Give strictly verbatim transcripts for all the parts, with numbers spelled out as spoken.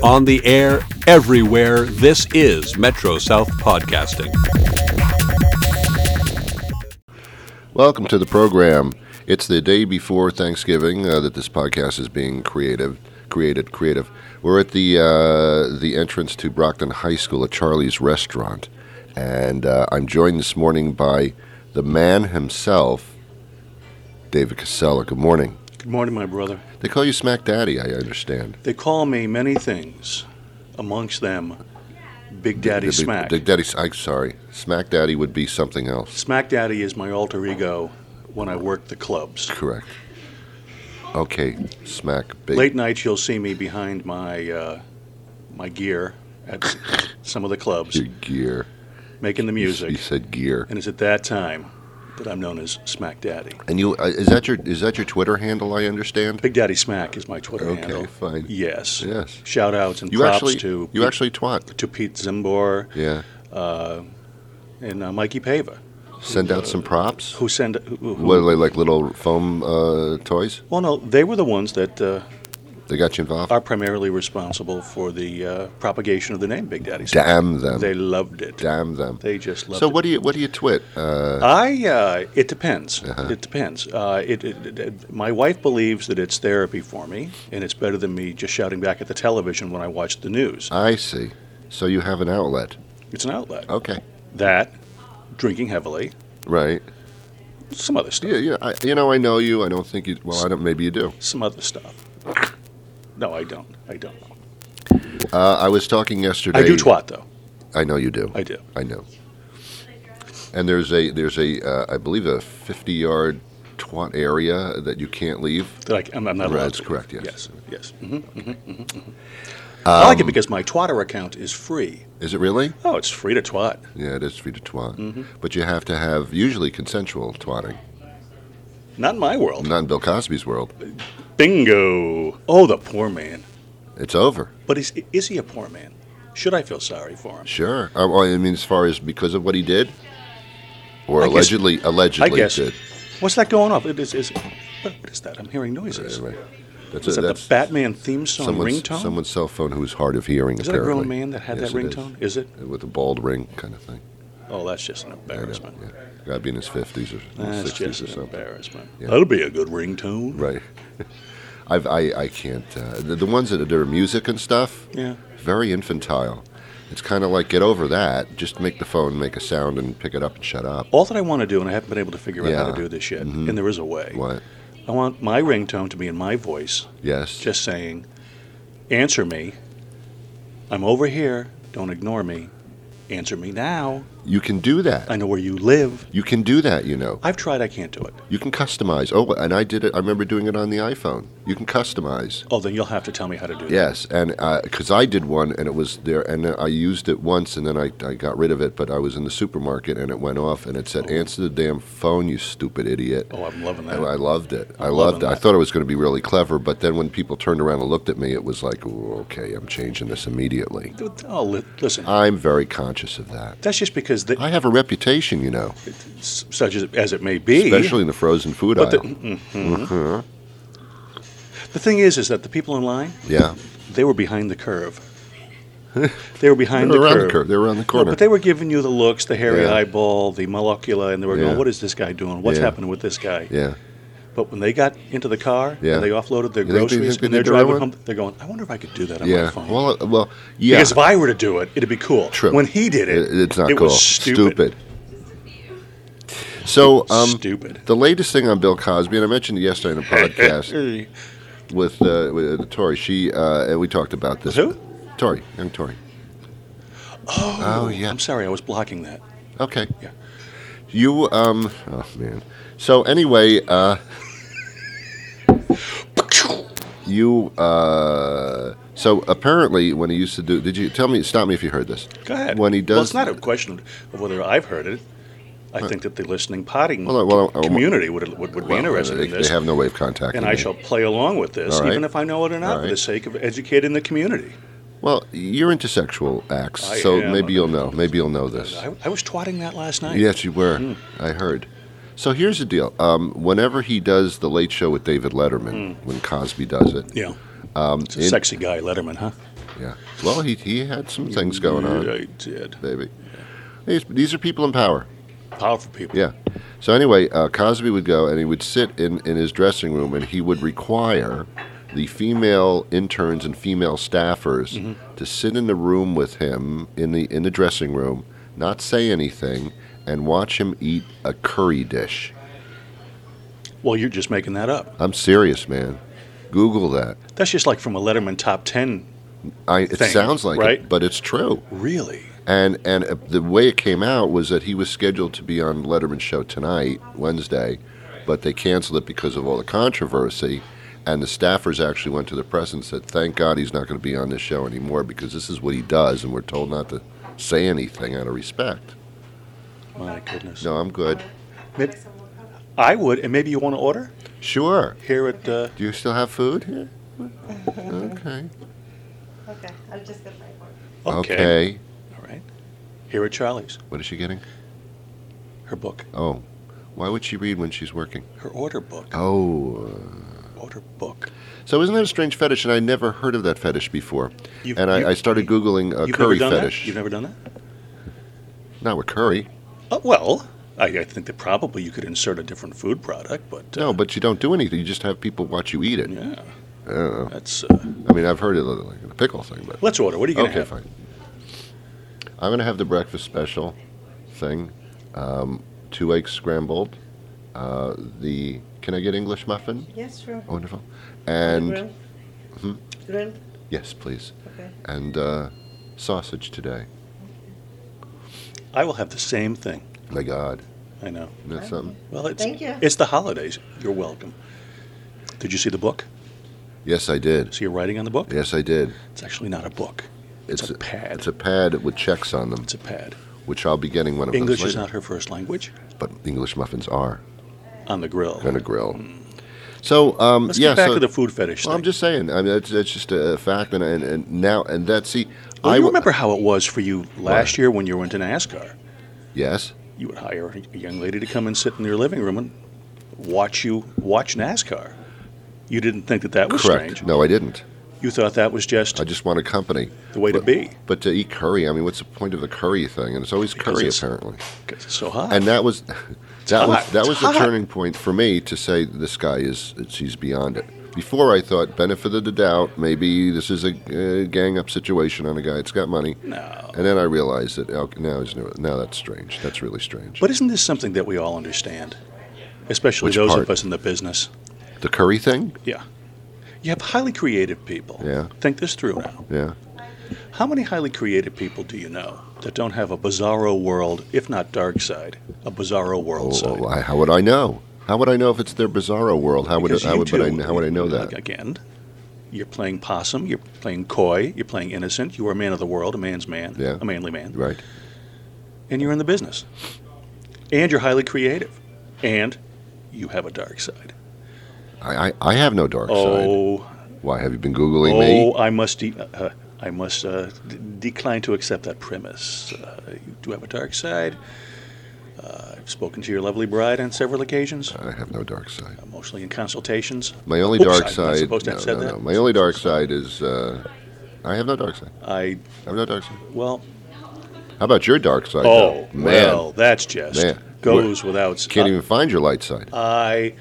On the air, everywhere, this is Metro South Podcasting. Welcome to the program. It's the day before Thanksgiving uh, that this podcast is being creative, created, creative. We're at the uh, the entrance to Brockton High School at Charlie's Restaurant, and uh, I'm joined this morning by the man himself, David Casella. Good morning. Good morning, my brother. They call you Smack Daddy, I understand. They call me many things, amongst them Big Daddy the, the, Smack. Big Daddy, I'm sorry. Smack Daddy would be something else. Smack Daddy is my alter ego when I work the clubs. Correct. Okay, Smack Big. Late nights, you'll see me behind my uh, my gear at some of the clubs. Your gear. Making the music. You said gear. And it's at that time that I'm known as Smack Daddy. And you uh, is that your is that your Twitter handle? I understand. Big Daddy Smack is my Twitter okay, handle. Okay, fine. Yes. Yes. Shout outs and you props actually, to you Pete, actually twat to Pete Zimbor. Yeah. Uh, and uh, Mikey Pava. Send who, out uh, some props. Who send? Who, who, what are they, like little foam uh, toys? Well, no, they were the ones that. Uh, They got you involved? Are primarily responsible for the uh, propagation of the name Big Daddy Smack. Damn them. They loved it. Damn them. They just loved so it. So what do you what do you twit? Uh, I uh, it depends. Uh-huh. It depends. Uh, it, it, it, my wife believes that it's therapy for me, and it's better than me just shouting back at the television when I watch the news. I see. So you have an outlet. It's an outlet. Okay. That, drinking heavily. Right. Some other stuff. Yeah, yeah. I, you know, I know you. I don't think you. Well, I don't. Maybe you do. Some other stuff. No, I don't. I don't. Uh, I was talking yesterday. I do twat though. I know you do. I do. I know. And there's a there's a uh, I believe a fifty yard twat area that you can't leave. That I, I'm, I'm not right, allowed that's to. correct. Yes. Yes. Yes. Mm-hmm, mm-hmm, mm-hmm, mm-hmm. Um, I like it because my Twatter account is free. Is it really? Oh, it's free to twat. Yeah, it is free to twat. Mm-hmm. But you have to have usually consensual twatting. Not in my world. Not in Bill Cosby's world. Bingo. Oh, the poor man. It's over. But is is he a poor man? Should I feel sorry for him? Sure. Uh, well, I mean, as far as because of what he did, or I allegedly, guess, allegedly I guess. did. What's that going off? It is, is, what, what is that? I'm hearing noises. Right, right. That's Is a, that that's the Batman theme song someone's, ringtone? Someone's cell phone who's hard of hearing. Is that a apparently. grown man that had yes, that it ringtone? Is. is it? With a bald ring kind of thing. Oh, that's just an embarrassment. Yeah. Got to be in his fifties or That's sixties just or an something. embarrassment. Yeah. That'll be a good ringtone. Right. I've, I I can't. Uh, the, the ones that are music and stuff. Yeah. Very infantile. It's kind of like get over that. Just make the phone make a sound and pick it up and shut up. All that I want to do, and I haven't been able to figure Yeah. out how to do this yet, Mhm. and there is a way. What? I want my ringtone to be in my voice. Yes. Just saying, answer me. I'm over here. Don't ignore me. Answer me now. You can do that. I know where you live. You can do that, you know. I've tried. I can't do it. You can customize. Oh, and I did it. I remember doing it on the iPhone. You can customize. Oh, then you'll have to tell me how to do that. Yes, and because I did one, and it was there, and I used it once, and then I, I got rid of it. But I was in the supermarket, and it went off, and it said, Oh. "Answer the damn phone, you stupid idiot." Oh, I'm loving that. And I loved it. I I'm loved loving it. I that. thought it was going to be really clever, but then when people turned around and looked at me, it was like, "Ooh, okay, I'm changing this immediately." Oh, li- listen. I'm very conscious of that. That's just because the, I have a reputation, you know, such as, as it may be. especially in the frozen food But the, aisle. mhm. Mhm. The thing is, is that the people in line, Yeah, they were behind the curve. They were behind they're the around curve. the curve. They're around the No, corner. but they were giving you the looks, the hairy Yeah. eyeball, the molecula, and they were Yeah. going, what is this guy doing? What's Yeah. happening with this guy? yeah. But when they got into the car Yeah. and they offloaded their You think they- groceries think they and they're did the right driving one? home, they're going, I wonder if I could do that on Yeah. my phone. Well, uh, well, yeah. Because if I were to do it, it'd be cool. True. When he did it, It- it's not it cool. was stupid. So, um, Stupid. the latest thing on Bill Cosby, and I mentioned it yesterday in a podcast with uh, with Tori. She uh, and we talked about this. Who? Tori, young Tori. Oh, Oh, yeah. I'm sorry, I was blocking that. Okay. Yeah. You um. Oh man. So anyway, uh, you uh. So apparently, when he used to do, did you tell me? Stop me if you heard this. Go ahead. When he does, Well, it's not a question of whether I've heard it. I think that the listening potting Well, well, well, community would, would, would be well, interested they, in this. They have no way of contacting and I me. shall play along with this, All right. even if I know it or not, All for right. the sake of educating the community. Well, you're into sexual acts, I so am. maybe you'll know. Maybe you'll know this. I, I was twatting that last night. Yes, you were. Hmm. I heard. So here's the deal. Um, whenever he does the Late Show with David Letterman, when Cosby does it, Yeah. um, It's a in- sexy guy, Letterman, huh? Yeah. Well, he he had some things going on, I did. baby. These, these are people in power. Powerful people. Yeah. So anyway, uh, Cosby would go and he would sit in, in his dressing room and he would require the female interns and female staffers Mm-hmm. to sit in the room with him in the in the dressing room, not say anything, and watch him eat a curry dish. Well, you're just making that up. I'm serious, man. Google that. That's just like from a Letterman top ten. I, it Thing, sounds like right? it, but it's true. Really? And and uh, the way it came out was that he was scheduled to be on Letterman's show tonight, Wednesday, but they canceled it because of all the controversy. And the staffers actually went to the press and said, "Thank God he's not going to be on this show anymore because this is what he does, and we're told not to say anything out of respect." My goodness. No, I'm good. Maybe, I would, and maybe you want to order Sure. here at. Uh, Do you still have food here? Okay. Okay, I'm just gonna pray for it. okay. Okay. All right. Here at Charlie's. What is she getting? Her book. Oh, why would she read when she's working? Her order book. Oh. Uh, Order book. So isn't that a strange fetish? And I never heard of that fetish before. You've- and I, you- I started Googling a You've curry never done fetish. that? You've never done that? Not with curry. Oh, well, I, I think that probably you could insert a different food product, but uh, No, but you don't do anything. You just have people watch you eat it. yeah, I don't know. that's. Uh, I mean, I've heard it like a pickle thing, but let's order. What are you going to okay, have? fine. I'm going to have the breakfast special thing, um, two eggs scrambled. Uh, the can I get English muffin? Yes, sure. Wonderful. And Grilled? Hmm? Grilled? yes, please. Okay. And uh, sausage today. I will have the same thing. My God, I know. isn't that something? Well, it's Thank you. it's the holidays. You're welcome. Did you see the book? Yes, I did. See your writing on the book? Yes, I did. It's actually not a book. It's, a pad. It's a pad with checks on them, It's a pad. which I'll be getting one of English those is later. not her first language. But English muffins are On the grill. on a grill. So, um, Let's yeah. get back so, to the food fetish well, I'm thing. just saying. I mean, that's, that's just a fact, and, and, and now and that. See, Well, I you w- remember how it was for you last What? year when you were into NASCAR? Yes. You would hire a young lady to come and sit in your living room and watch you watch NASCAR. You didn't think that that was Correct. strange. No, I didn't. You thought that was just I just wanted company. the way to but, be But to eat curry, I mean, what's the point of the curry thing? And it's always Because curry, it's- apparently. because it's so hot. And that was that was hot. that It's was the hot. turning point for me to say this guy is he's beyond it. Before I thought benefit of the doubt, maybe this is a uh, gang up situation on a guy that's got money. no. And then I realized that oh, now is now that's strange. That's really strange. But isn't this something that we all understand? Especially Which those part? of us in the business. The curry thing? Yeah. You have highly creative people. Yeah. Think this through now. Yeah. How many highly creative people do you know that don't have a bizarro world, if not dark side, a bizarro world side? Oh, I, how would I know? How would I know if it's their bizarro world? How would Because how you would but I, too, how would I know that? Again, you're playing possum, you're playing coy, you're playing innocent, you are a man of the world, a man's man, Yeah. a manly man, Right. and you're in the business. And you're highly creative. And you have a dark side. I, I, I have no dark side. Oh, Why have you been googling oh, me? I must, de- uh, I must uh, d- decline to accept that premise. Uh, you do have a dark side. Uh, I've spoken to your lovely bride on several occasions, I have no dark side. uh, mostly in consultations. My only Oops, dark I'm not side. supposed to no, have said no, that. no. My only dark side is uh, I have no dark side. I I have no dark side. well, How about your dark side? oh though? man, well, that's just Man. goes without. s- can't uh, even find your light side. I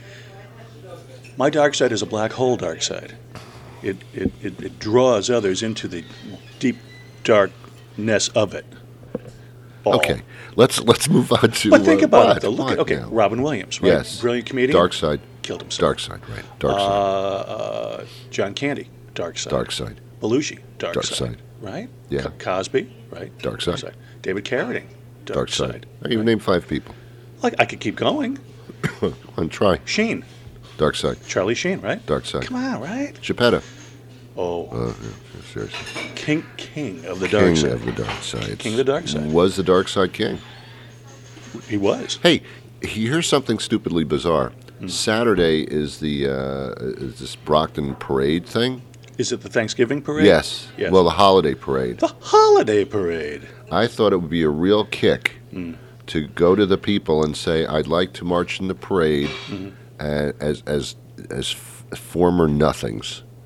my dark side is a black hole dark side. It it, it, it draws others into the deep darkness of it. All. Okay, let's let's move on to. But think uh, about what? it. Though. Look What at okay, now? Robin Williams, right? Yes. Brilliant comedian. Dark side. Killed himself. Dark side. Right. Dark Uh, side. uh, John Candy, dark side. Dark side. Belushi, dark, Dark side. side. Right? Yeah. Co- Cosby, right? Dark side. David Carradine, dark, Dark side. I even named five people. Like I could keep going. Come on, try. Sheen, Dark side. Charlie Sheen, right? Dark side. Come on, right? Geppetto. Oh, Uh, yeah, seriously. king, king of the dark King side. of the dark side. King of the dark side. Was the dark side king? He was. Hey, here's something stupidly bizarre. Hmm. Saturday is the uh, is this Brockton parade thing? Is it the Thanksgiving parade? Yes. Yes. Well, the holiday parade. the holiday parade. I thought it would be a real kick Hmm. to go to the people and say, "I'd like to march in the parade Mm-hmm. uh, as as as f- former nothings."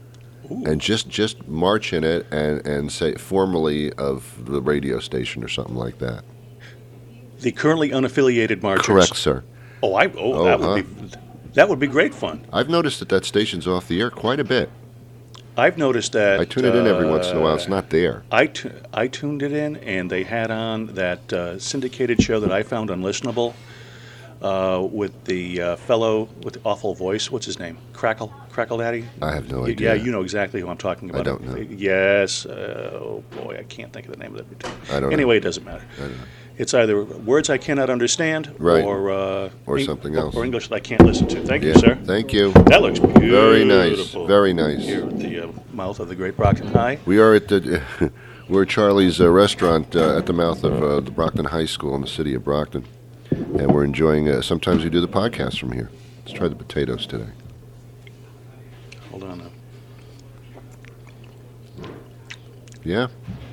Ooh. and just just march in it and and say formally of the radio station or something like that. The currently unaffiliated marchers. Correct, sir. Oh, I. Oh, Oh, that would huh. be. That would be great fun. I've noticed that that station's off the air quite a bit. I've noticed that. I tune it in every uh, once in a while. It's not there. I, tu- I tuned it in, and they had on that uh, syndicated show that I found unlistenable uh, with the uh, fellow with the awful voice. What's his name? Crackle? Crackle Daddy? I have no Y- idea. Yeah, you know exactly who I'm talking about. don't know. Yes. Uh, oh, boy, I can't think of the name of that. I don't know. Anyway, it doesn't matter. I don't know. It's either words I cannot understand Right. or uh, Or Eng- something else. Or English that I can't listen to. Thank Yeah. you, sir. Thank you. That looks beautiful. Very nice. Very nice. Here at the uh, mouth of the Great Brockton High. We are at the we're at Charlie's uh, restaurant uh, at the mouth of uh, the Brockton High School in the city of Brockton, and we're enjoying. Uh, sometimes we do the podcast from here. Let's try the potatoes today. Hold on. Now. Yeah,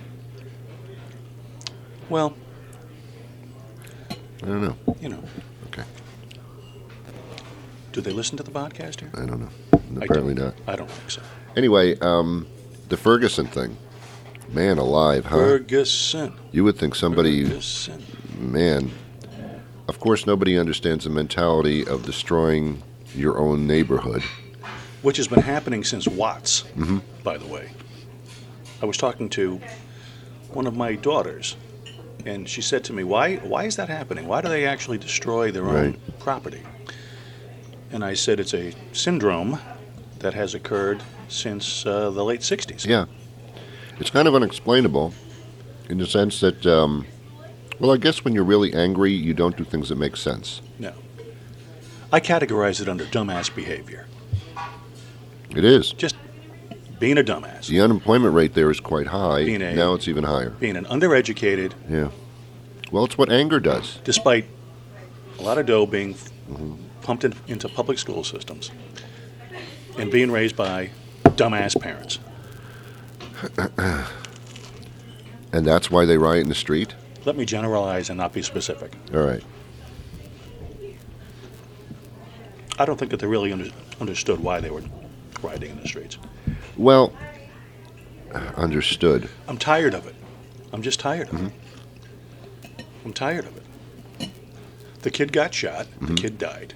Well, I don't know. you know. Okay. Do they listen to the podcast here? I don't know. I Apparently don't. not. I don't think so. Anyway, um, the Ferguson thing. Man alive, huh? Ferguson. You would think somebody, Ferguson. man. Of course, nobody understands the mentality of destroying your own neighborhood. Which has been happening since Watts, Mm-hmm. by the way. I was talking to one of my daughters, and she said to me, why, why is that happening? Why do they actually destroy their own Right. property? And I said it's a syndrome that has occurred since uh, the late sixties. Yeah. It's kind of unexplainable in the sense that, um, well, I guess when you're really angry, you don't do things that make sense. No. I categorize it under dumbass behavior. It is. Just being a dumbass. The unemployment rate there is quite high. Being a- Now it's even higher. Being an undereducated, Yeah. Well, it's what anger does. despite a lot of dough being pumped in, into public school systems and being raised by dumbass parents. And that's why they riot in the street? Let me generalize and not be specific. All right. I don't think that they really under, understood why they were rioting in the streets. Well, understood. I'm tired of it. I'm just tired of it. I'm tired of it. The kid got shot. The kid died.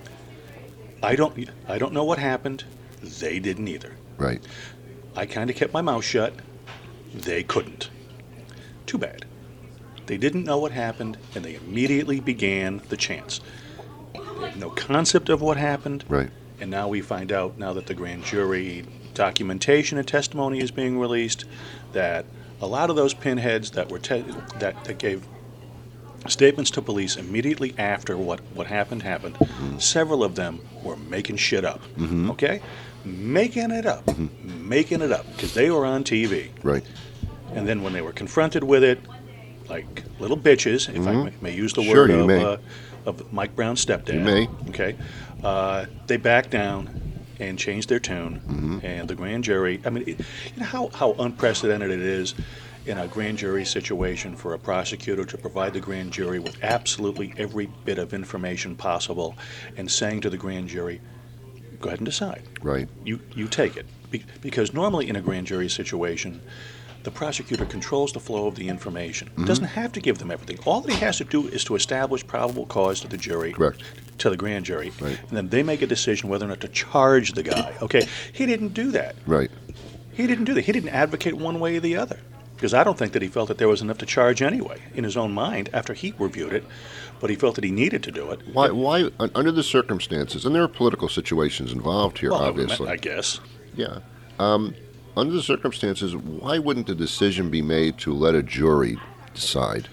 I don't. I don't know what happened. They didn't either. Right. I kind of kept my mouth shut. They couldn't. Too bad. They didn't know what happened, and they immediately began the chants. They had no concept of what happened, Right. and now we find out, now that the grand jury documentation and testimony is being released, that a lot of those pinheads that were te- that, that gave statements to police immediately after what, what happened happened, several of them were making shit up. Okay? Making it up. Making it up. Because they were on T V. Right. And then when they were confronted with it, like little bitches, if I may, may use the Sure, word you of, may. uh, of Mike Brown's stepdad. You may. Okay. Uh, they backed down and changed their tune. Mm-hmm. And the grand jury, I mean, it, you know how, how unprecedented it is in a grand jury situation for a prosecutor to provide the grand jury with absolutely every bit of information possible and saying to the grand jury, go ahead and decide. Right. You, you take it. Be- because normally in a grand jury situation, the prosecutor controls the flow of the information. Mm-hmm. Doesn't have to give them everything. All that he has to do is to establish probable cause to the jury, Correct. to the grand jury, Right. and then they make a decision whether or not to charge the guy. Okay, he didn't do that. Right. He didn't do that. He didn't advocate one way or the other. Because I don't think that he felt that there was enough to charge anyway in his own mind after he reviewed it, but he felt that he needed to do it. Why? Why? un- Under the circumstances, and there are political situations involved here, Well, obviously. I guess. Yeah. Um, under the circumstances, why wouldn't the decision be made to let a jury decide?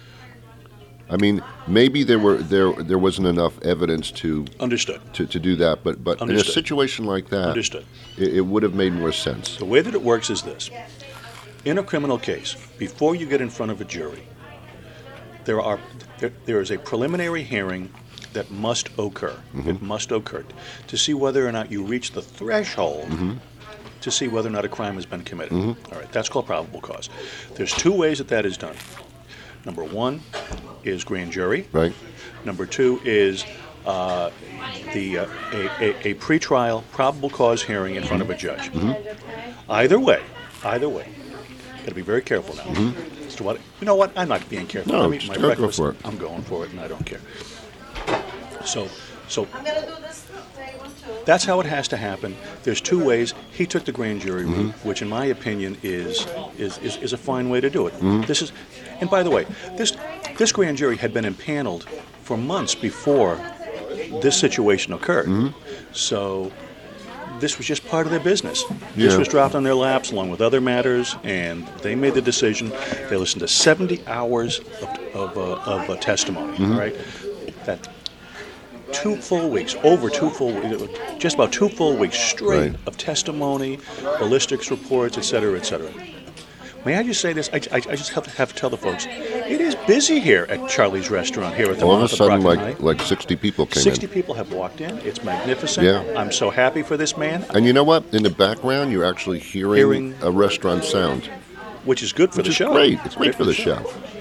I mean, maybe there were there there wasn't enough evidence to Understood. to, to do that, but but in a Understood. situation like that, Understood. it, it would have made more sense. The way that it works is this. In a criminal case, before you get in front of a jury, there are there, there is a preliminary hearing that must occur. It must occur to see whether or not you reach the threshold to see whether or not a crime has been committed. All right, that's called probable cause. There's two ways that that is done. Number one is grand jury. Right. Number two is uh, the uh, a, a, a pretrial probable cause hearing in front of a judge. Mm-hmm. Either way, either way, got to be very careful now. Mm-hmm. As to what you know, what I'm not being careful. No, I'm eating my go- go breakfast. for it. I'm going for it, and I don't care. So, so I'm gonna do this day one too. that's how it has to happen. There's two ways. He took the grand jury route, Mm-hmm. which, in my opinion, is is, is is a fine way to do it. Mm-hmm. This is, and by the way, this this grand jury had been impaneled for months before this situation occurred. Mm-hmm. So this was just part of their business. This Yeah. was dropped on their laps along with other matters, and they made the decision. They listened to seventy hours of of, uh, of uh, testimony. Mm-hmm. Right, that. Two full weeks, over two full, just about two full weeks straight Right. of testimony, ballistics reports, et cetera, et cetera. May I just say this? I, I, I just have to, have to tell the folks, it is busy here at Charlie's Restaurant here at the All of a mouth of sudden, Brockton like High. like sixty people came sixty in. people have walked in. It's magnificent. Yeah. I'm so happy for this man, And you know what? In the background, you're actually hearing, Hearing- a restaurant sound, which is good for which the is show. great. It's great for the show.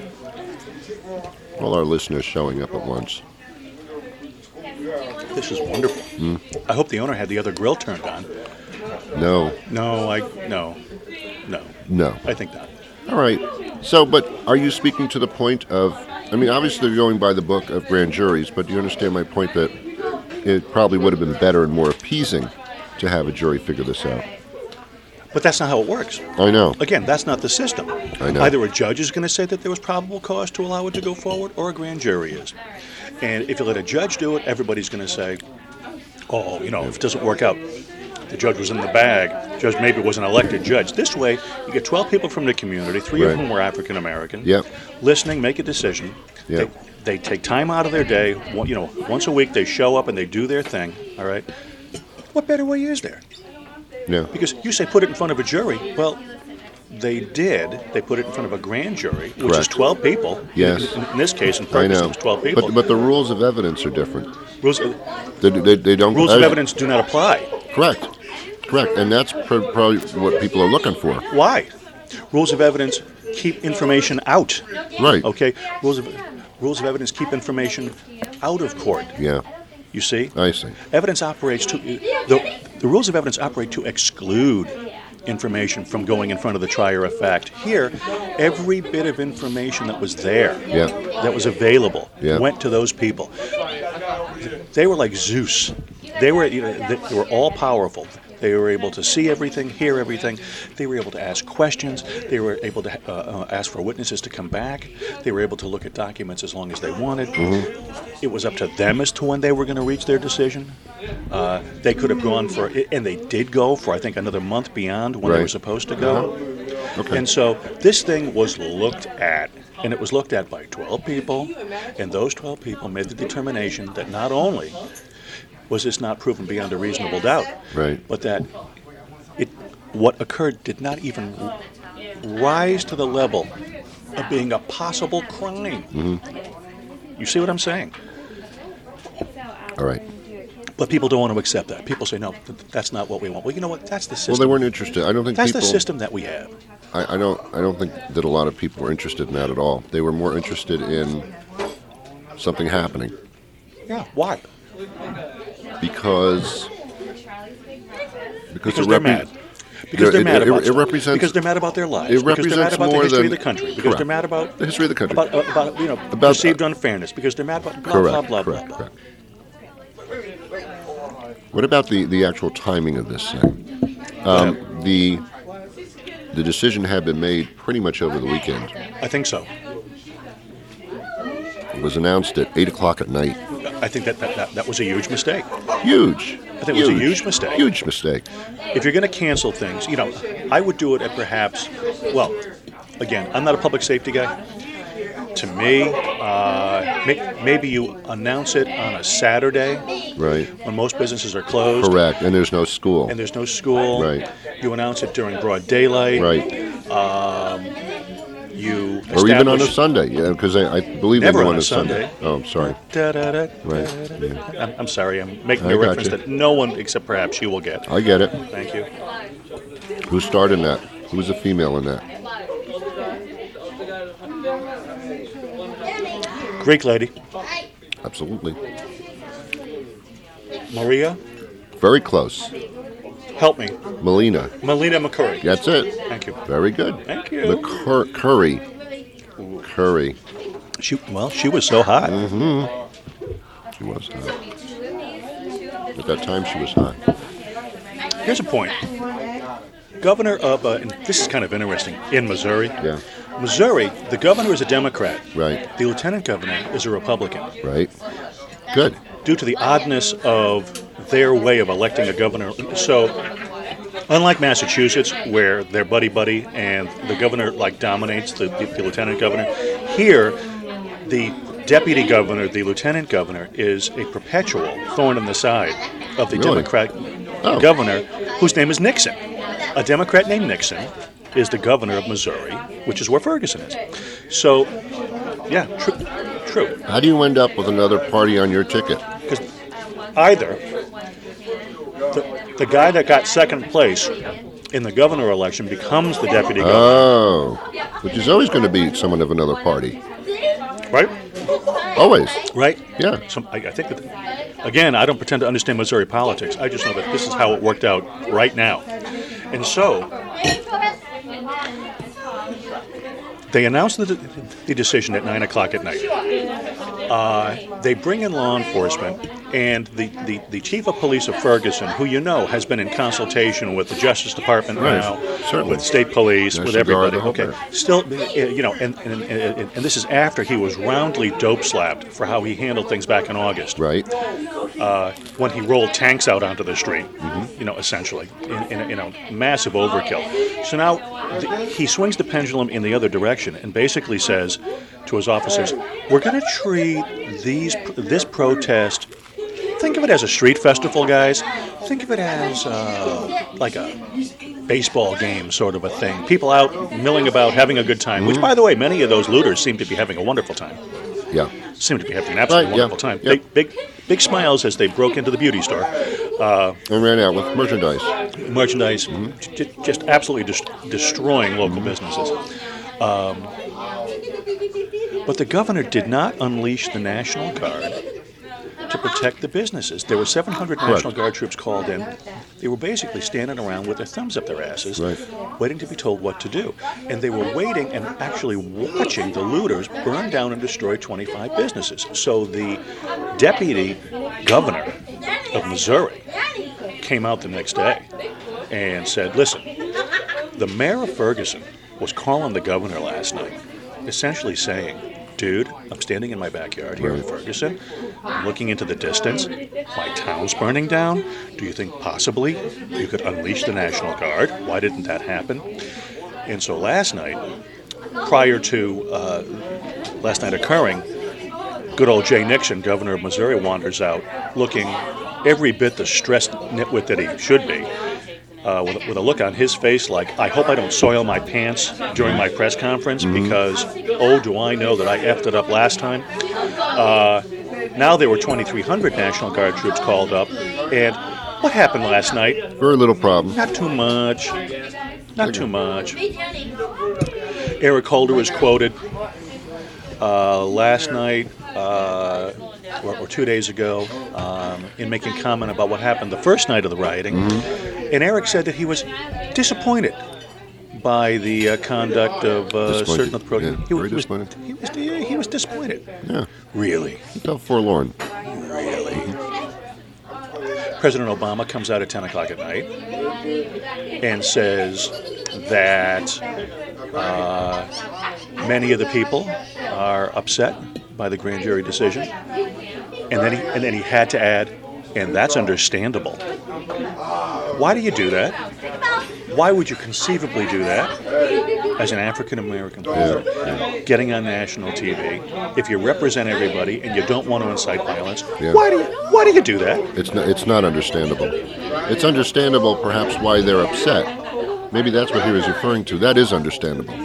All our listeners showing up at once. This is wonderful. Mm. I hope the owner had the other grill turned on. No, No, I no, no. no. I think not. All right. So, but are you speaking to the point of, I mean, obviously you're going by the book of grand juries, but do you understand my point that it probably would have been better and more appeasing to have a jury figure this out? But that's not how it works. I know. Again, that's not the system. I know. Either a judge is going to say that there was probable cause to allow it to go forward, or a grand jury is. And if you let a judge do it, everybody's going to say, oh, you know, if it doesn't work out, the judge was in the bag. The judge maybe was an elected judge. This way, you get twelve people from the community, three Right. of whom were African American, Yep. listening, make a decision. Yep. They, they take time out of their day. One, you know, once a week they show up and they do their thing. All right. What better way is there? Yeah. Because you say put it in front of a jury. Well, they did. They put it in front of a grand jury, which is Correct. twelve people. Yes. In, in this case, in I purpose, know. it was twelve people. But but the rules of evidence are different. rules, They, they, they don't. rules of I- evidence do not apply. Correct. Correct. And that's pr- probably what people are looking for. Why? Rules of evidence keep information out. Right. Okay. Rules of rules of evidence keep information out of court. Yeah. You see. I see. Evidence operates to the, the rules of evidence operate to exclude information from going in front of the trier of fact. Here, every bit of information that was there, Yeah. that was available, Yeah. went to those people. They were like Zeus. They were, you know, they, they were all powerful. They were able to see everything, hear everything. They were able to ask questions. They were able to uh, uh, ask for witnesses to come back. They were able to look at documents as long as they wanted. It was up to them as to when they were going to reach their decision. Uh, they could have gone for, and they did go for, I think, another month beyond when they were Right. supposed to go. Okay. And so this thing was looked at, and it was looked at by twelve people, and those twelve people made the determination that not only was this not proven beyond a reasonable doubt, Right. but that it, what occurred did not even rise to the level of being a possible crime. Mm-hmm. You see what I'm saying? All right. But people don't want to accept that. People say, no, th- that's not what we want. Well, you know what? That's the system. Well, they weren't interested. I don't think that's people. the system that we have. I, I don't. I don't think that a lot of people were interested in that at all. They were more interested in something happening Yeah. Why? because Because it they're repre- mad. Because they're it- mad it- about it stuff. represents- Because they're mad about their lives. it because they're mad represents about the more history than- of the country. Because correct. they're mad about The history of the country. About, about you know About- perceived unfairness. Because they're mad about blah Correct. blah blah correct. blah. Correct. What about the, the actual timing of this thing? Um, the the decision had been made pretty much over the weekend. I think so. It was announced at eight o'clock at night. I think that that, that, that was a huge mistake. Huge. I think it was a huge mistake. Huge mistake. If you're going to cancel things, you know, I would do it at perhaps, well, again, I'm not a public safety guy. To me, uh, may, maybe you announce it on a Saturday Right. when most businesses are closed. Correct. And there's no school. And there's no school. Right. You announce it during broad daylight. Right. You Or even on a establish- Sunday, yeah, because I, I believe Never they go on on a a Sunday. Sunday. Oh, I'm sorry. Da, da, da, Right. da, da, da. Yeah. I'm, I'm sorry. I'm making I a got reference you. that no one except perhaps you will get. I get it. Thank you. Who starred in that? Who was the female in that? Greek lady. Absolutely. Maria, Very close. help me. Melina. Melina McCurry. That's it. Thank you. Very good. Thank you. McCur- Curry. Curry. She, well, she was so hot. She was hot. At that time, she was hot. Here's a point. Governor of, uh, and this is kind of interesting, in Missouri. Yeah. Missouri, the governor is a Democrat. Right. The lieutenant governor is a Republican. Right. Good. Due to the oddness of their way of electing a governor. So, unlike Massachusetts, where they're buddy-buddy and the governor, like, dominates the, the, the lieutenant governor, here, the deputy governor, the lieutenant governor, is a perpetual thorn in the side of the Really? Democrat Oh. governor, whose name is Nixon. A Democrat named Nixon is the governor of Missouri, which is where Ferguson is. So, yeah, true. True. How do you end up with another party on your ticket? Because either the, the guy that got second place in the governor election becomes the deputy governor, Oh. Which is always going to be someone of another party. right? Always. Right? Yeah. So I, I think that, again, I don't pretend to understand Missouri politics. I just know that this is how it worked out right now. And so, they announced the, the decision at nine o'clock at night. Uh, they bring in law enforcement, and the, the, the chief of police of Ferguson, who you know has been in consultation with the Justice Department Right, now, certainly. with state police, with National Guard, everybody. the whole Okay, bit. still, uh, you know, and, and, and, and this is after he was roundly dope slapped for how he handled things back in August. Right. Uh, when he rolled tanks out onto the street, you know, essentially, in, in, a, in a massive overkill. So now the, he swings the pendulum in the other direction and basically says to his officers, "We're going to treat these this protest. Think of it as a street festival, guys. Think of it as uh, like a baseball game sort of a thing. People out milling about, having a good time. Which, by the way, many of those looters seem to be having a wonderful time." Yeah. Seem to be having an absolutely Right, yeah, wonderful time. yeah. Big, big, big smiles as they broke into the beauty store. Uh, And ran out with merchandise. merchandise, j- just absolutely just destroying local businesses. Um, but the governor did not unleash the National Guard to protect the businesses. There were seven hundred Correct. National Guard troops called in. They were basically standing around with their thumbs up their asses, Right. waiting to be told what to do. And they were waiting and actually watching the looters burn down and destroy twenty-five businesses. So the deputy governor of Missouri came out the next day and said, "Listen, the mayor of Ferguson was calling the governor last night, essentially saying, dude, I'm standing in my backyard here in Right. Ferguson. I'm looking into the distance. My town's burning down. Do you think possibly you could unleash the National Guard? Why didn't that happen?" And so last night, prior to uh, last night occurring, good old Jay Nixon, governor of Missouri, wanders out looking every bit the stressed nitwit that he should be. Uh, with, with a look on his face like, I hope I don't soil my pants during my press conference because, oh, do I know that I effed it up last time. Uh, now there were twenty-three hundred National Guard troops called up, and what happened last night? Very little problem. Not too much. Not too much. Eric Holder was quoted uh, last night uh, or, or two days ago um, in making comment about what happened the first night of the rioting. And Eric said that he was disappointed by the uh, conduct of uh, Disappointed. certain of the protesters. Yeah, he, very was, disappointed. he, was, he, was, he was disappointed. Yeah. Really? He felt forlorn. Really? President Obama comes out at ten o'clock at night and says that uh, many of the people are upset by the grand jury decision. And then he, and then he had to add, and that's understandable. Why do you do that? Why would you conceivably do that as an African-American person, Yeah, getting on national T V, if you represent everybody and you don't want to incite violence? Yeah. Why do you, why do you do that? It's not, it's not understandable. It's understandable perhaps why they're upset. Maybe that's what he was referring to. That is understandable.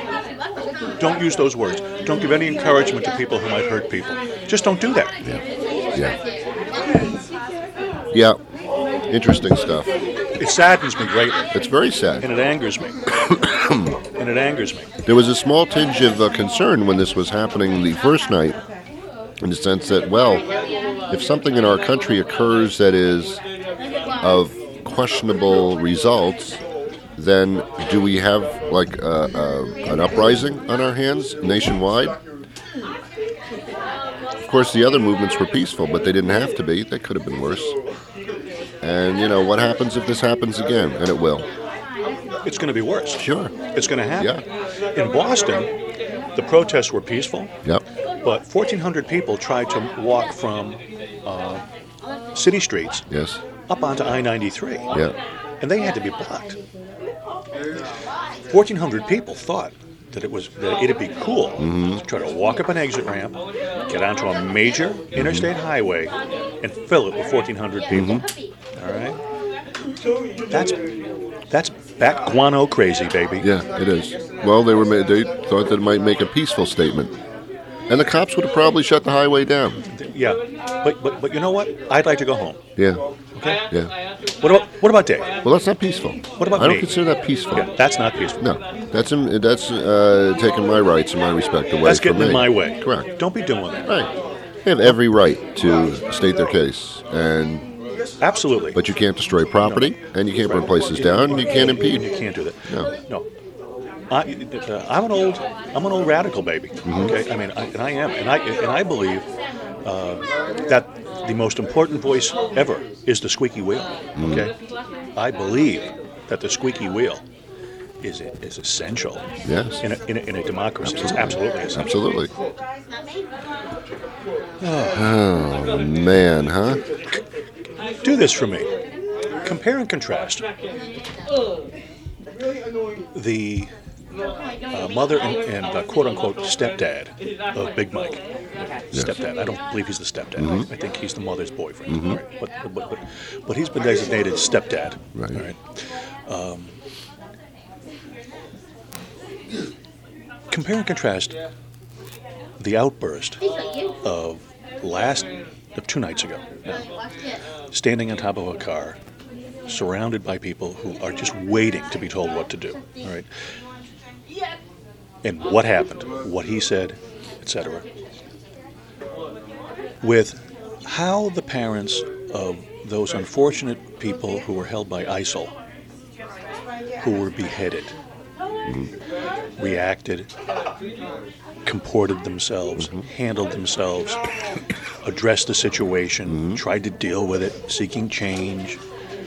Don't use those words. Don't give any encouragement to people who might hurt people. Just don't do that. Yeah. Yeah. Interesting stuff. It saddens me greatly, It's very sad. and it angers me. and it angers me. There was a small tinge of uh, concern when this was happening the first night, in the sense that, well, if something in our country occurs that is of questionable results, then do we have like a, a, an uprising on our hands nationwide? Of course, the other movements were peaceful, but they didn't have to be. They could have been worse. And, you know, what happens if this happens again? And it will. It's going to be worse. Sure. It's going to happen. Yeah. In Boston, the protests were peaceful, Yep. but fourteen hundred people tried to walk from uh, city streets Yes. up onto I ninety-three, Yeah. and they had to be blocked. fourteen hundred people thought that it was that it'd be cool to try to walk up an exit ramp, get onto a major interstate highway, and fill it with fourteen hundred people. All right, that's that's back guano crazy, baby. Yeah, it is. Well, they were ma- they thought that it might make a peaceful statement. And the cops would have probably shut the highway down. Yeah, but but but you know what? I'd like to go home. Yeah. Okay. Yeah. What about what about Dave? Well, that's not peaceful. What about I don't me? consider that peaceful. Yeah, that's not peaceful. No, that's in, that's uh, taking my rights and my respect away That's from getting me. in my way. Correct. Don't be doing that. Right. They have every right to state their case, and Absolutely. but you can't destroy property, and you can't burn places down, and you can't You impede. can't do that. No. No. I, uh, I'm an old, I'm an old radical baby. Mm-hmm. Okay, I mean, I, and I am, and I and I believe uh, that the most important voice ever is the squeaky wheel. Mm-hmm. Okay, I believe that the squeaky wheel is is essential. Yes. In a, in a, in a democracy, it's absolutely essential. Absolutely. Oh man, huh? Do this for me. Compare and contrast the uh, mother and, and uh, quote-unquote stepdad of Big Mike. Stepdad. I don't believe he's the stepdad. Mm-hmm. I think he's the mother's boyfriend. All right. But, but, but, but he's been designated stepdad. Right. All right. Um, compare and contrast the outburst of last, of two nights ago, now, standing on top of a car, surrounded by people who are just waiting to be told what to do. All right. And what happened, what he said, et cetera. With how the parents of those unfortunate people who were held by ISIL, who were beheaded, reacted, comported themselves, handled themselves, addressed the situation, tried to deal with it, seeking change.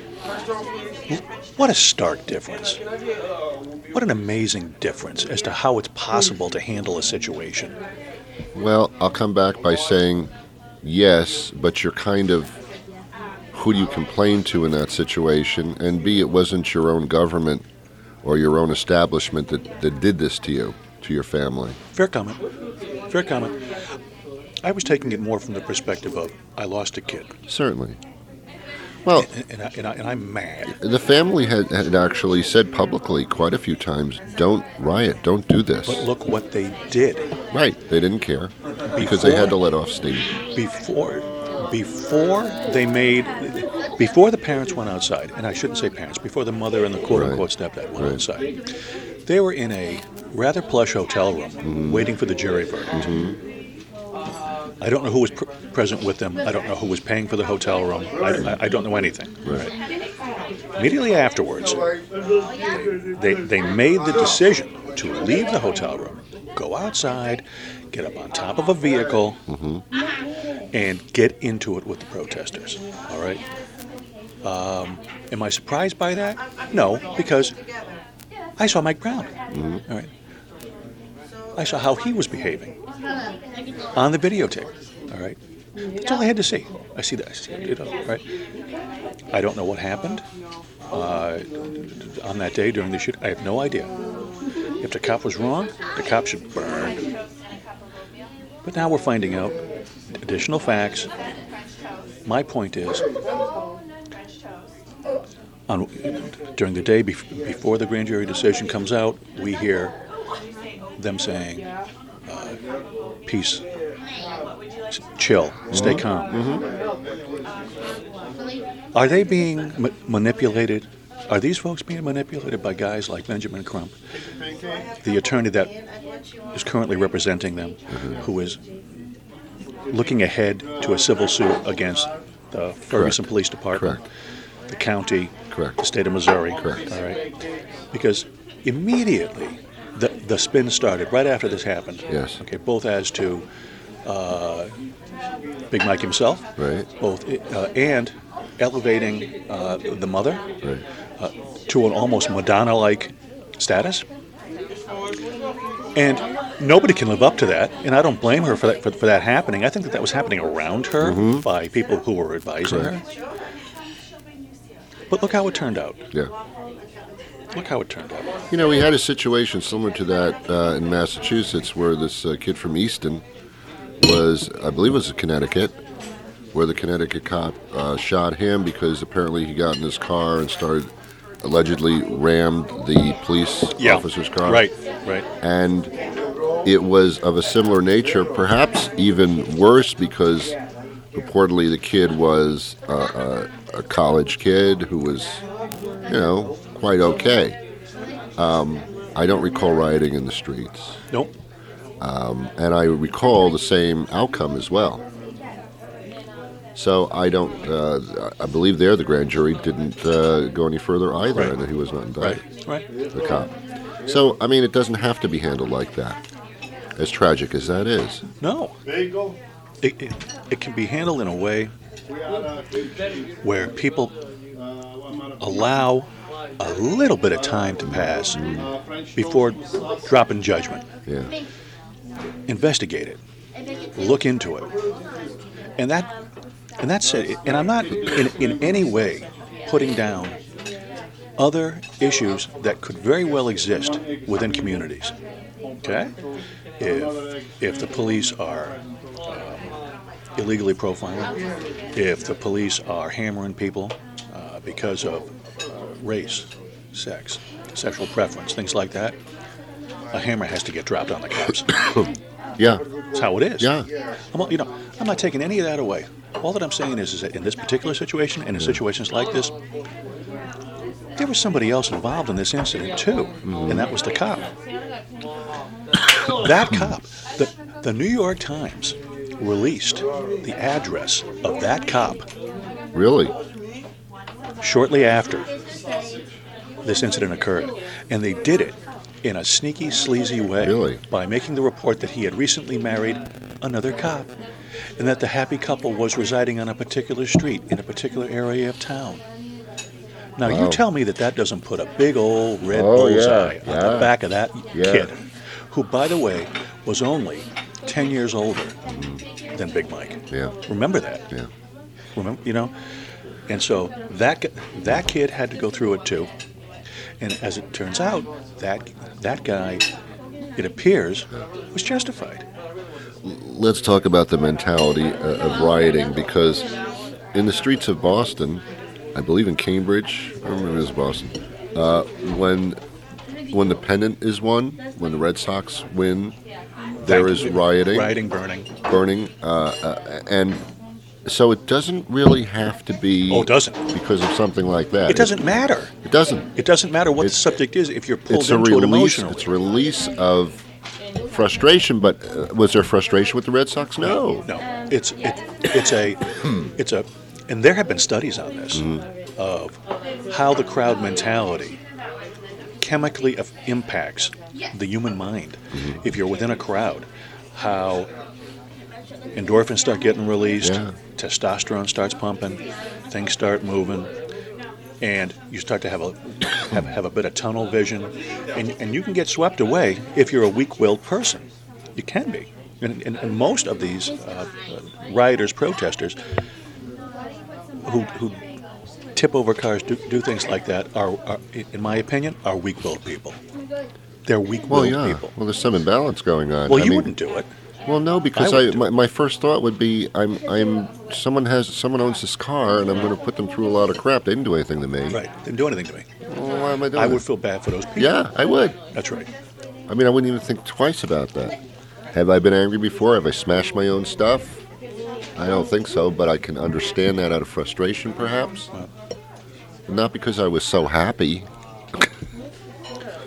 What a stark difference. What an amazing difference as to how it's possible to handle a situation. Well, I'll come back by saying yes, but you're kind of who do you complain to in that situation, and B, it wasn't your own government or your own establishment that, that did this to you, to your family. Fair comment. Fair comment. I was taking it more from the perspective of I lost a kid, Certainly. Well, and, and, I, and, I, and I'm mad. the family had, had actually said publicly quite a few times, don't riot, don't do this. But look what they did. Right, they didn't care because they had to let off steam. Before, before they made, before the parents went outside, and I shouldn't say parents, before the mother and the quote-unquote stepdad went Right. outside, they were in a rather plush hotel room Mm-hmm. waiting for the jury verdict. I don't know who was pr- present with them. I don't know who was paying for the hotel room. I, I, I don't know anything. Right. Immediately afterwards, they, they made the decision to leave the hotel room, go outside, get up on top of a vehicle, and get into it with the protesters. All right? Um, am I surprised by that? No, because I saw Mike Brown. All right? I saw how he was behaving on the videotape. All right? That's all I had to see. I see that. I see it, you know, all right? I don't know what happened uh, on that day during the shoot. I have no idea. If the cop was wrong, the cop should burn. But now we're finding out additional facts. My point is, on, during the day bef- before the grand jury decision comes out, we hear them saying, uh, peace, s- chill, stay calm. Are they being ma- manipulated? Are these folks being manipulated by guys like Benjamin Crump, the attorney that is currently representing them, who is looking ahead to a civil suit against the Ferguson Correct. Police Department, Correct. the county, Correct. the state of Missouri. Correct. All right, because immediately the the spin started right after this happened. Yes. Okay, both as to uh, Big Mike himself, Right. both uh, and elevating uh, the mother Right. uh, to an almost Madonna-like status. And nobody can live up to that, and I don't blame her for that for, for that happening. I think that that was happening around her by people who were advising Correct. her. But look how it turned out. Yeah. Look how it turned out. You know, we had a situation similar to that uh, in Massachusetts where this uh, kid from Easton was, I believe it was in Connecticut, where the Connecticut cop uh, shot him because apparently he got in his car and started allegedly rammed the police officer's car. Right, right. And it was of a similar nature, perhaps even worse because reportedly the kid was uh, a, a college kid who was, you know, quite okay. Um, I don't recall rioting in the streets. Nope. Um, and I recall the same outcome as well. So I don't, uh, I believe there the grand jury didn't uh, go any further either, Right. and that he was not indicted, Right, right. the cop. So, I mean, it doesn't have to be handled like that, as tragic as that is. No. There you go. It, it, it can be handled in a way where people allow a little bit of time to pass before dropping judgment. Yeah. Investigate it. Look into it. And that and that's it. And I'm not in, in any way putting down other issues that could very well exist within communities. Okay? If if the police are um, illegally profiling, if the police are hammering people uh, because of uh, race, sex, sexual preference, things like that, a hammer has to get dropped on the cops. Yeah. That's how it is. Yeah. I'm, not- you know, I'm not taking any of that away. All that I'm saying is, is that in this particular situation, and in situations like this, there was somebody else involved in this incident too, and that was the cop. That cop, the, the New York Times released the address of that cop Really? shortly after this incident occurred, and they did it in a sneaky, sleazy way Really? by making the report that he had recently married another cop, and that the happy couple was residing on a particular street in a particular area of town. Now, Wow. you tell me that that doesn't put a big old red Oh, yeah, bullseye on yeah. the back of that Yeah. kid, who, by the way, was only ten years older than Big Mike. Yeah. Remember that. Yeah. Remember, you know, and so that gu- that kid had to go through it too. And as it turns out, that that guy, it appears, was justified. Let's talk about the mentality uh, of rioting, because in the streets of Boston, I believe in Cambridge, I don't remember if it was Boston, uh, when when the pennant is won, when the Red Sox win, there is rioting, Rioting, burning. burning, uh, uh, and so it doesn't really have to be Oh, it doesn't. because of something like that. It doesn't matter. It doesn't. It doesn't matter what It's- the subject is if you're pulled It's a into it release. emotionally. It's a release of frustration. But uh, was there frustration with the Red Sox? No. No, it's it, it's a it's a, and there have been studies on this of how the crowd mentality chemically af- impacts the human mind. If you're within a crowd, how endorphins start getting released, Yeah. testosterone starts pumping, things start moving, and you start to have a have, have a bit of tunnel vision, and and you can get swept away if you're a weak-willed person. You can be, and, and, and most of these uh, rioters, protesters, who who tip over cars, do, do things like that, are, are, in my opinion, are weak-willed people. They're Well, weak-willed yeah. people. Well, there's some imbalance going on. Well, I you mean, wouldn't do it. Well, no, because I I, would do my, it. my first thought would be I'm I'm someone has someone owns this car and I'm going to put them through a lot of crap. They didn't do anything to me. Right. Didn't do anything to me. Well, why am I doing I would that? feel bad for those people. Yeah, I would. That's right. I mean, I wouldn't even think twice about that. Have I been angry before? Have I smashed my own stuff? I don't think so, but I can understand that out of frustration, perhaps. Not because I was so happy.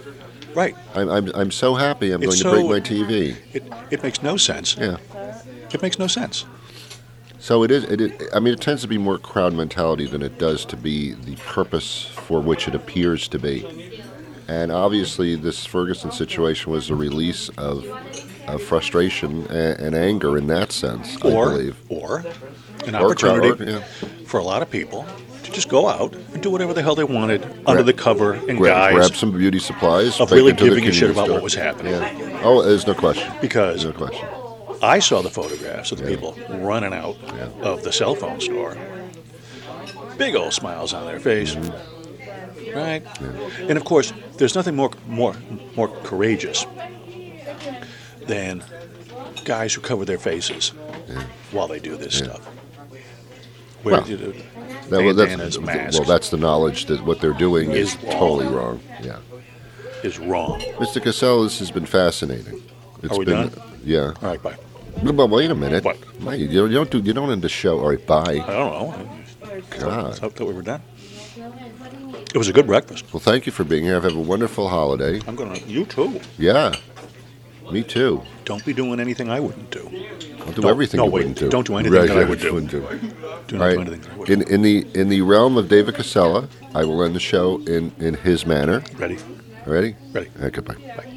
Right. I'm I'm, I'm so happy. I'm It's going to break so- my T V. It it makes no sense. Yeah. It makes no sense. So it is. It is. I mean, it tends to be more crowd mentality than it does to be the purpose for which it appears to be. And obviously, this Ferguson situation was a release of, of frustration and, and anger in that sense, Or, I believe. or an Or crowd- opportunity or, yeah. for a lot of people to just go out and do whatever the hell they wanted under the cover and Grab, guise grab some beauty supplies. of take really it to the giving a shit convenience about store. what was happening. Yeah. Oh, there's no question. Because There's no question. I saw the photographs of the Yeah. people running out Yeah. of the cell phone store. Big old smiles on their face. Mm-hmm. Right? And of course, there's nothing more more more courageous than guys who cover their faces while they do this stuff. Where Well, you know, That, well, bandanas, that's, masks well, that's the knowledge that what they're doing is, Is wrong. totally wrong. Yeah. is wrong. Mister Cassell, this has been fascinating. It's Are we been, done? Yeah. All right, bye. But wait a minute. What? Mate, you don't, you don't do. You don't end the show. All right, bye. I don't know. I God. thought that we were done. It was a good breakfast. Well, thank you for being here. Have a wonderful holiday. I'm gonna. You too. Yeah. Me too. Don't be doing anything I wouldn't do. I'll do No, everything no, you wait, wouldn't do. don't do anything Right, that I yeah, would do. wouldn't do. Do All not right. do anything that I wouldn't. In in the in the realm of David Casella, I will end the show in in his manner. Ready? Ready? Ready. Okay, goodbye. Bye.